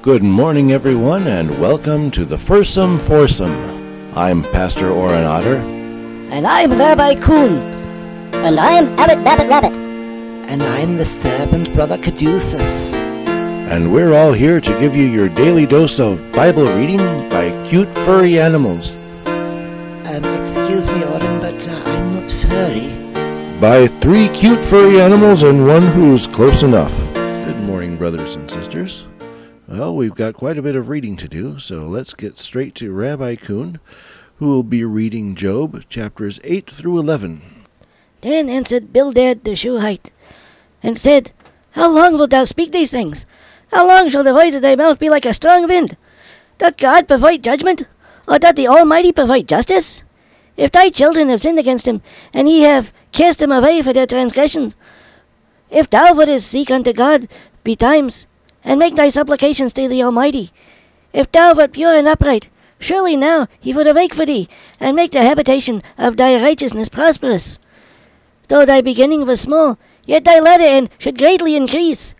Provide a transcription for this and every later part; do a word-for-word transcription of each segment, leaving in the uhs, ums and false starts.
Good morning, everyone, and welcome to the Fursome Foursome. I'm Pastor Oren Otter. And I'm Rabbi Kuhn. And I'm Abbot Babbitt Rabbit. And I'm the servant Brother Caduceus. And we're all here to give you your daily dose of Bible reading by cute furry animals. Um, excuse me, Oren, but uh, I'm not furry. By three cute furry animals and one who's close enough. Good morning, brothers and sisters. Well, we've got quite a bit of reading to do, so let's get straight to Rabbi Kuhn, who will be reading Job, chapters eight through eleven. Then answered Bildad the Shuhite, and said, How long wilt thou speak these things? How long shall the voice of thy mouth be like a strong wind? Doth God provide judgment, or doth the Almighty provide justice? If thy children have sinned against him, and ye have cast them away for their transgressions, if thou wouldest seek unto God betimes, and make thy supplications to the Almighty, if thou wert pure and upright, surely now he would awake for thee, and make the habitation of thy righteousness prosperous. Though thy beginning was small, yet thy latter end should greatly increase.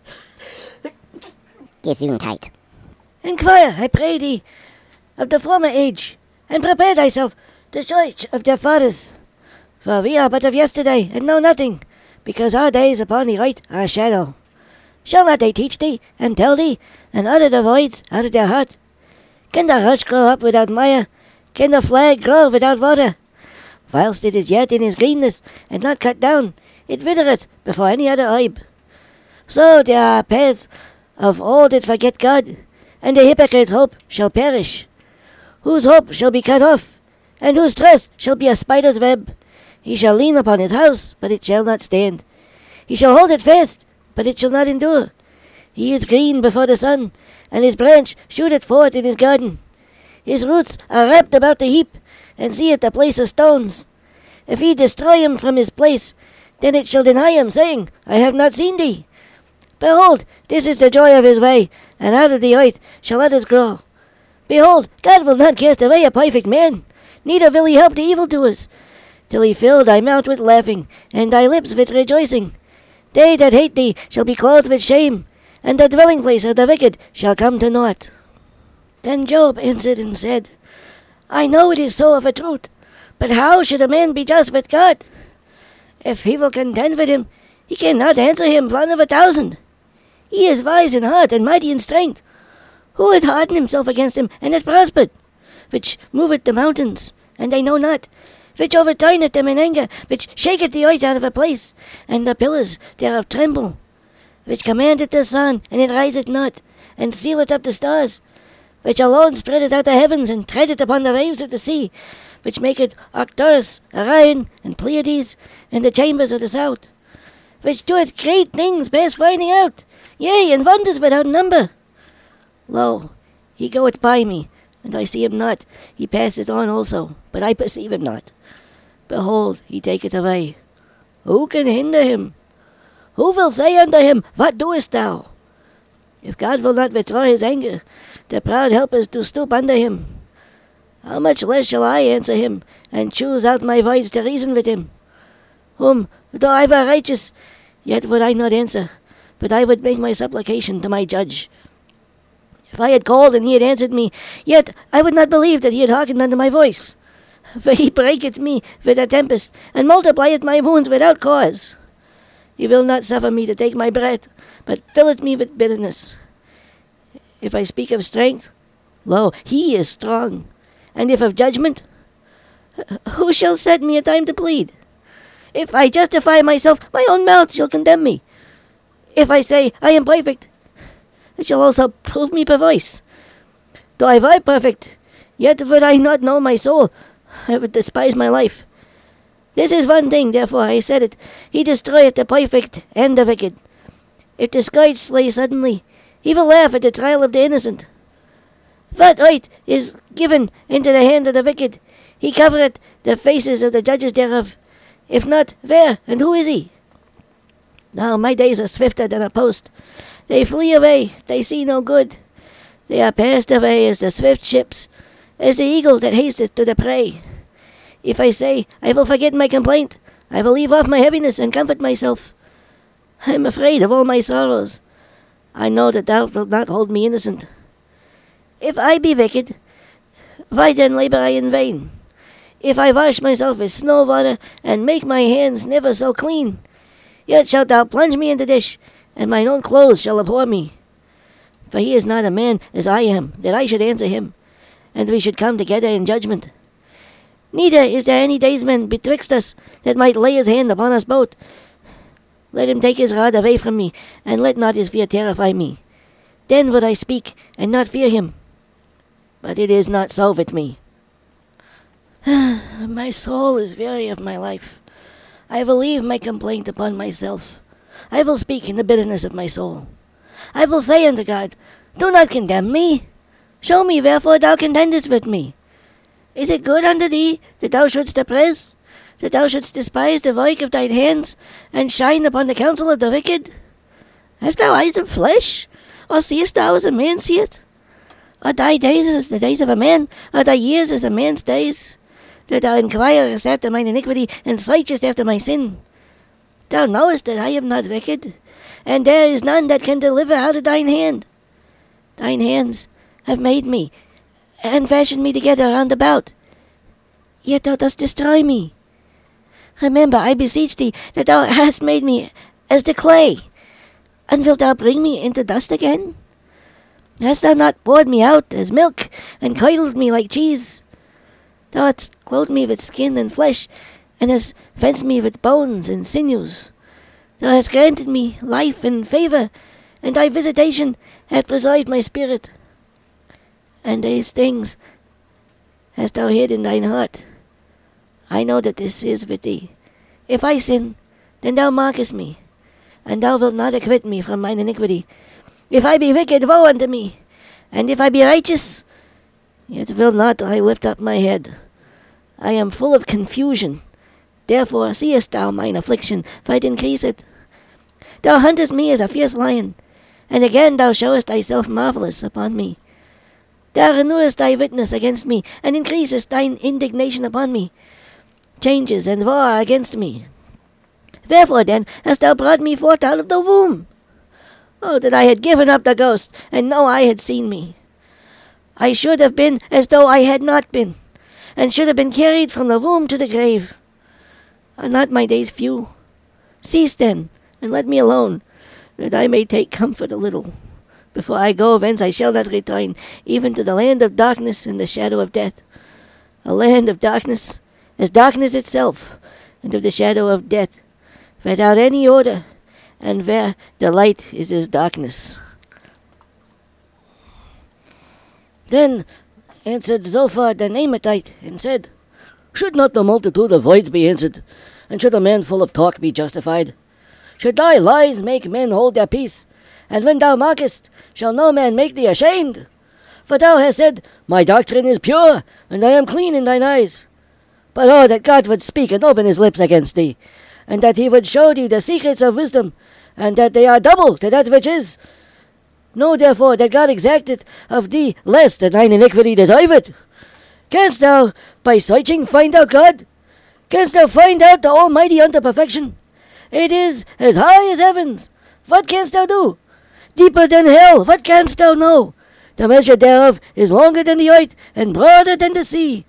Gesundheit. Inquire, I pray thee, of the former age, and prepare thyself to search of their fathers. For we are but of yesterday, and know nothing, because our days upon the right are a shadow. Shall not they teach thee, and tell thee, and utter the words out of their heart? Can the rush grow up without mire? Can the flag grow without water? Whilst it is yet in his greenness, and not cut down, it withereth before any other herb. So there are paths of all that forget God, and the hypocrite's hope shall perish. Whose hope shall be cut off, and whose trust shall be a spider's web. He shall lean upon his house, but it shall not stand. He shall hold it fast, but it shall not endure. He is green before the sun, and his branch shooteth forth in his garden. His roots are wrapped about the heap, and seeth the place of stones. If he destroy him from his place, then it shall deny him, saying, I have not seen thee. Behold, this is the joy of his way, and out of the earth shall others grow. Behold, God will not cast away a perfect man, neither will he help the evildoers, till he fill thy mouth with laughing, and thy lips with rejoicing. They that hate thee shall be clothed with shame, and the dwelling place of the wicked shall come to naught. Then Job answered and said, I know it is so of a truth, but how should a man be just with God? If he will contend with him, he cannot answer him one of a thousand. He is wise in heart and mighty in strength. Who hath hardened himself against him, and hath prospered? Which moveth the mountains, and they know not, which overturneth them in anger, which shaketh the earth out of a place, and the pillars thereof tremble, which commandeth the sun, and it riseth not, and sealeth up the stars, which alone spreadeth out the heavens, and treadeth upon the waves of the sea, which maketh Arcturus, Orion, and Pleiades, and the chambers of the south, which doeth great things past finding out, yea, and wonders without number. Lo, he goeth by me, and I see him not. He passeth on also, but I perceive him not. Behold, he taketh away. Who can hinder him? Who will say unto him, What doest thou? If God will not withdraw his anger, the proud helpers do stoop under him. How much less shall I answer him, and choose out my voice to reason with him? Whom, though I were righteous, yet would I not answer, but I would make my supplication to my judge. If I had called and he had answered me, yet I would not believe that he had hearkened unto my voice. For he breaketh me with a tempest, and multiplieth my wounds without cause. He will not suffer me to take my breath, but filleth me with bitterness. If I speak of strength, lo, he is strong. And if of judgment, who shall set me a time to plead? If I justify myself, my own mouth shall condemn me. If I say, I am perfect, it shall also prove me perverse. Though I were perfect, yet would I not know my soul. I would despise my life. This is one thing, therefore I said it, he destroyeth the perfect and the wicked. If the scourge slay suddenly, he will laugh at the trial of the innocent. What right is given into the hand of the wicked? He covereth the faces of the judges thereof. If not, where and who is he? Now my days are swifter than a post. They flee away, they see no good. They are passed away as the swift ships, as the eagle that hasteth to the prey. If I say, I will forget my complaint, I will leave off my heaviness and comfort myself. I am afraid of all my sorrows. I know that thou wilt not hold me innocent. If I be wicked, why then labor I in vain? If I wash myself with snow water, and make my hands never so clean, yet shalt thou plunge me in the dish, and mine own clothes shall abhor me. For he is not a man as I am, that I should answer him, and we should come together in judgment. Neither is there any daysman betwixt us that might lay his hand upon us both. Let him take his rod away from me, and let not his fear terrify me. Then would I speak, and not fear him. But it is not so with me. My soul is weary of my life. I will leave my complaint upon myself. I will speak in the bitterness of my soul. I will say unto God, do not condemn me. Show me wherefore thou contendest with me. Is it good unto thee that thou shouldst oppress, that thou shouldst despise the work of thine hands, and shine upon the counsel of the wicked? Hast thou eyes of flesh, or seest thou as a man seeth? Are thy days as the days of a man? Are thy years as a man's days? That thou inquirest after mine iniquity, and searchest after my sin? Thou knowest that I am not wicked, and there is none that can deliver out of thine hand. Thine hands have made me, and fashioned me together round about. Yet thou dost destroy me. Remember, I beseech thee, that thou hast made me as the clay, and wilt thou bring me into dust again? Hast thou not poured me out as milk, and curdled me like cheese? Thou hast clothed me with skin and flesh, and hast fenced me with bones and sinews. Thou hast granted me life and favour, and thy visitation hath preserved my spirit. And these things hast thou hid in thine heart. I know that this is with thee. If I sin, then thou mockest me, and thou wilt not acquit me from mine iniquity. If I be wicked, woe unto me, and if I be righteous, yet will not I lift up my head. I am full of confusion. Therefore seest thou mine affliction, for it increaseth. Thou huntest me as a fierce lion, and again thou showest thyself marvellous upon me. Thou renewest thy witness against me, and increasest thine indignation upon me. Changes and war are against me. Wherefore then hast thou brought me forth out of the womb? Oh, that I had given up the ghost, and no eye had seen me. I should have been as though I had not been, and should have been carried from the womb to the grave. Are not my days few? Cease then, and let me alone, that I may take comfort a little. Before I go whence I shall not return, even to the land of darkness and the shadow of death. A land of darkness, as darkness itself, and of the shadow of death, without any order, and where the light is as darkness. Then answered Zophar the Naamathite, and said, Should not the multitude of voids be answered, and should a man full of talk be justified? Should thy lies make men hold their peace, and when thou mockest, shall no man make thee ashamed? For thou hast said, My doctrine is pure, and I am clean in thine eyes. But oh, that God would speak and open his lips against thee, and that he would show thee the secrets of wisdom, and that they are double to that which is. Know therefore that God exacteth of thee less than thine iniquity deserveth. Canst thou by searching find out God? Canst thou find out the Almighty unto perfection? It is as high as heavens. What canst thou do? Deeper than hell. What canst thou know? The measure thereof is longer than the earth, and broader than the sea.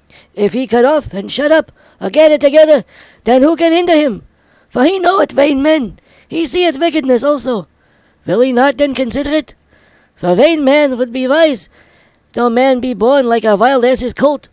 If he cut off and shut up, or gather together, then who can hinder him? For he knoweth vain men. He seeth wickedness also. Will he not then consider it? For vain man would be wise, though man be born like a wild ass's colt.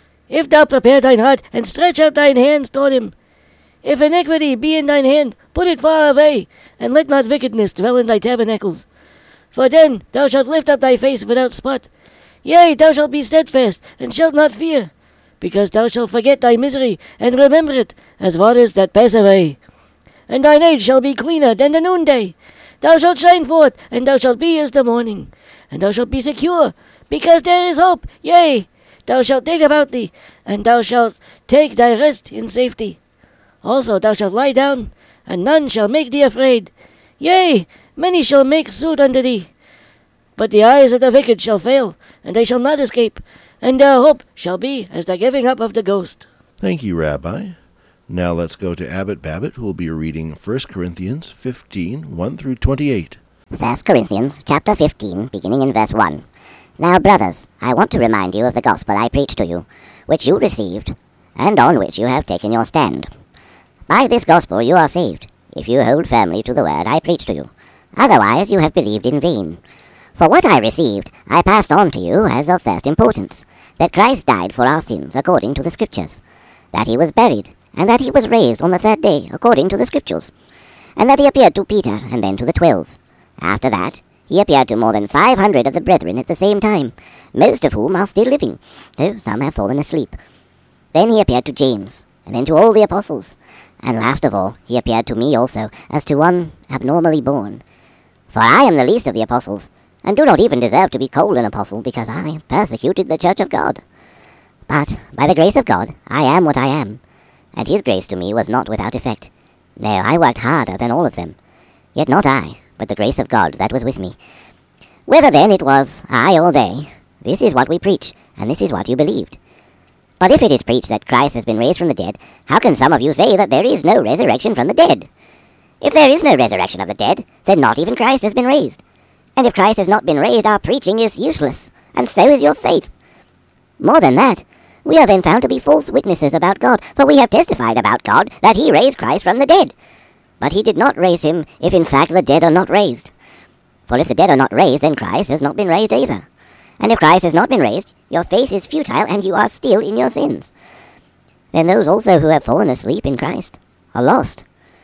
If thou prepare thine heart, and stretch out thine hands toward him, if iniquity be in thine hand, put it far away, and let not wickedness dwell in thy tabernacles. For then thou shalt lift up thy face without spot. Yea, thou shalt be steadfast, and shalt not fear, because thou shalt forget thy misery, and remember it, as waters that pass away. And thine age shall be cleaner than the noonday. Thou shalt shine forth, and thou shalt be as the morning. And thou shalt be secure, because there is hope. Yea, thou shalt dig about thee, and thou shalt take thy rest in safety. Also thou shalt lie down, and none shall make thee afraid. Yea, many shall make suit unto thee. But the eyes of the wicked shall fail, and they shall not escape, and their hope shall be as the giving up of the ghost. Thank you, Rabbi. Now let's go to Abbot Babbitt, who will be reading First Corinthians fifteen, one through twenty-eight. First Corinthians chapter fifteen, beginning in verse one. Now, brothers, I want to remind you of the gospel I preached to you, which you received, and on which you have taken your stand. By this gospel you are saved, if you hold firmly to the word I preached to you. Otherwise you have believed in vain. For what I received, I passed on to you as of first importance, that Christ died for our sins according to the Scriptures, that he was buried, and that he was raised on the third day according to the Scriptures, and that he appeared to Peter and then to the twelve. After that, he appeared to more than five hundred of the brethren at the same time, most of whom are still living, though some have fallen asleep. Then he appeared to James, and then to all the apostles, and last of all he appeared to me also, as to one abnormally born. For I am the least of the apostles, and do not even deserve to be called an apostle, because I persecuted the church of God. But by the grace of God I am what I am, and his grace to me was not without effect. No, I worked harder than all of them, yet not I, but the grace of God that was with me. Whether then it was I or they, this is what we preach, and this is what you believed. But if it is preached that Christ has been raised from the dead, how can some of you say that there is no resurrection from the dead? If there is no resurrection of the dead, then not even Christ has been raised. And if Christ has not been raised, our preaching is useless, and so is your faith. More than that, we are then found to be false witnesses about God, for we have testified about God that he raised Christ from the dead. But he did not raise him, if in fact the dead are not raised. For if the dead are not raised, then Christ has not been raised either. And if Christ has not been raised, your faith is futile, and you are still in your sins. Then those also who have fallen asleep in Christ are lost.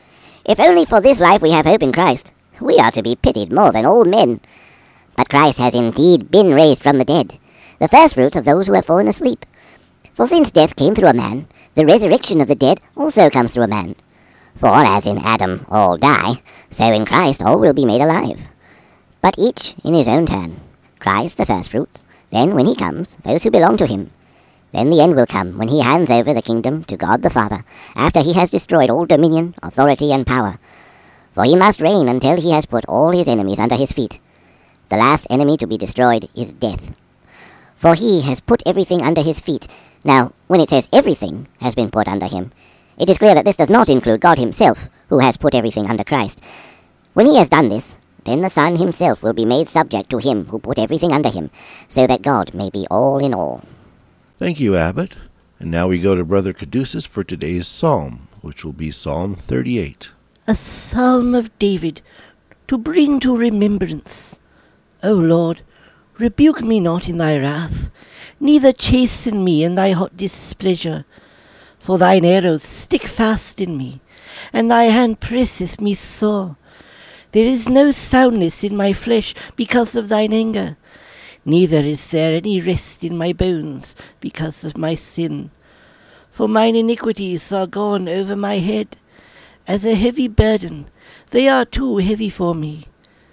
If only for this life we have hope in Christ, we are to be pitied more than all men. But Christ has indeed been raised from the dead, the firstfruits of those who have fallen asleep. For since death came through a man, the resurrection of the dead also comes through a man. For as in Adam all die, so in Christ all will be made alive. But each in his own turn. Christ the firstfruits, then when he comes, those who belong to him. Then the end will come, when he hands over the kingdom to God the Father, after he has destroyed all dominion, authority, and power. For he must reign until he has put all his enemies under his feet. The last enemy to be destroyed is death. For he has put everything under his feet. Now, when it says everything has been put under him, it is clear that this does not include God himself, who has put everything under Christ. When he has done this, then the Son himself will be made subject to him who put everything under him, so that God may be all in all. Thank you, Abbot. And now we go to Brother Caduceus for today's psalm, which will be Psalm thirty-eight. A psalm of David, to bring to remembrance. O Lord, rebuke me not in thy wrath, neither chasten me in thy hot displeasure. For thine arrows stick fast in me, and thy hand presseth me sore. There is no soundness in my flesh because of thine anger, neither is there any rest in my bones because of my sin. For mine iniquities are gone over my head, as a heavy burden, they are too heavy for me.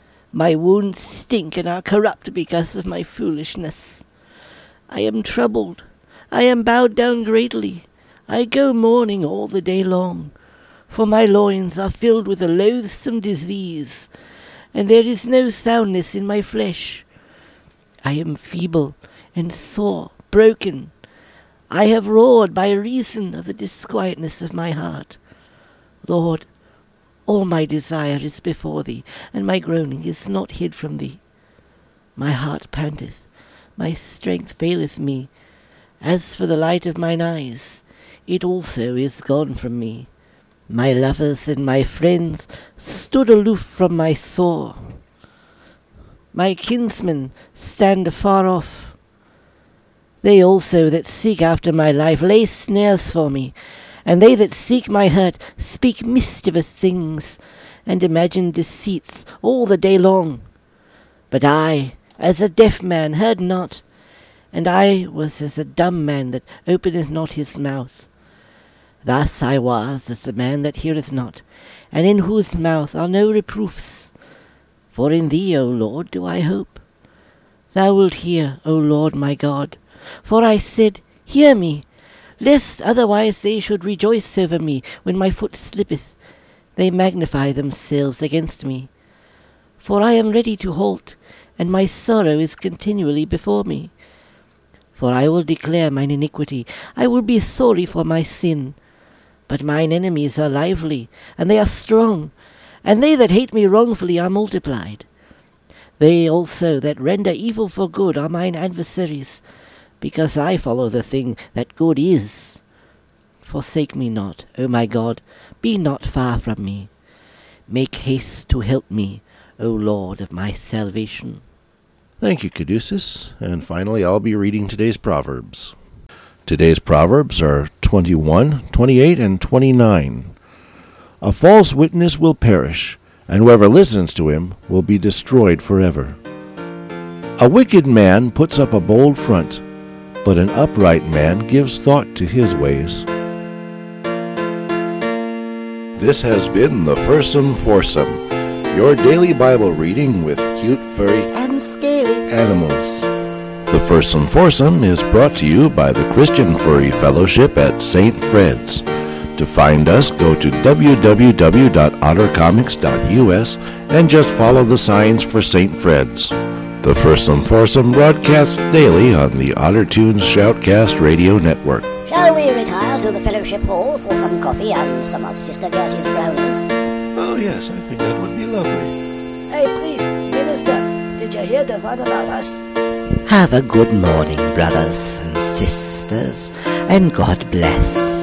My wounds stink and are corrupt because of my foolishness. I am troubled, I am bowed down greatly, I go mourning all the day long. For my loins are filled with a loathsome disease, and there is no soundness in my flesh. I am feeble and sore, broken. I have roared by reason of the disquietness of my heart. Lord, all my desire is before thee, and my groaning is not hid from thee. My heart panteth, my strength faileth me. As for the light of mine eyes, it also is gone from me. My lovers and my friends stood aloof from my sore. My kinsmen stand afar off. They also that seek after my life lay snares for me, and they that seek my hurt speak mischievous things, and imagine deceits all the day long. But I, as a deaf man, heard not, and I was as a dumb man that openeth not his mouth. Thus I was as a man that heareth not, and in whose mouth are no reproofs. For in thee, O Lord, do I hope. Thou wilt hear, O Lord my God. For I said, Hear me, lest otherwise they should rejoice over me when my foot slippeth. They magnify themselves against me. For I am ready to halt, and my sorrow is continually before me. For I will declare mine iniquity, I will be sorry for my sin. But mine enemies are lively, and they are strong, and they that hate me wrongfully are multiplied. They also that render evil for good are mine adversaries, because I follow the thing that good is. Forsake me not, O my God, be not far from me. Make haste to help me, O Lord of my salvation. Thank you, Caduceus. And finally, I'll be reading today's Proverbs. Today's Proverbs are twenty-one, twenty-eight, and twenty-nine. A false witness will perish, and whoever listens to him will be destroyed forever. A wicked man puts up a bold front, but an upright man gives thought to his ways. This has been the Fursome Foursome, your daily Bible reading with cute, furry, And scaly animals. The Fursome Foursome is brought to you by the Christian Furry Fellowship at Saint Fred's. To find us, go to w w w dot otter comics dot u s and just follow the signs for Saint Fred's. The Fursome Foursome broadcasts daily on the OtterTunes Shoutcast Radio Network. Shall we retire to the Fellowship Hall for some coffee and some of Sister Gertie's brownies? Oh yes, I think that would be lovely. Hey, priest, minister, did you hear the one about us? Have a good morning, brothers and sisters, and God bless.